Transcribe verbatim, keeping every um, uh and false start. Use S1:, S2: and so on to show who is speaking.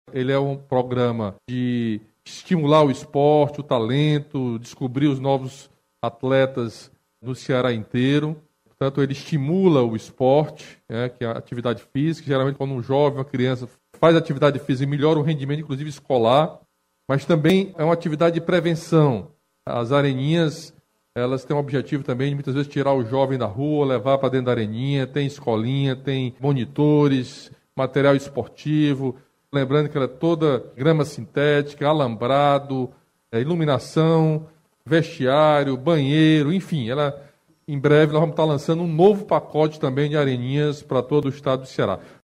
S1: Ele é um programa de estimular o esporte, o talento, descobrir os novos atletas no Ceará inteiro. Portanto, ele estimula o esporte, né, que é a atividade física. Geralmente, quando um jovem, uma criança faz atividade física, melhora o rendimento, inclusive escolar. Mas também é uma atividade de prevenção. As areninhas, elas têm o objetivo também de muitas vezes tirar o jovem da rua, levar para dentro da areninha. Tem escolinha, tem monitores, material esportivo. Lembrando que ela é toda grama sintética, alambrado, é, iluminação, vestiário, banheiro, enfim. Ela, em breve nós vamos estar lançando um novo pacote também de areninhas para todo o estado do Ceará.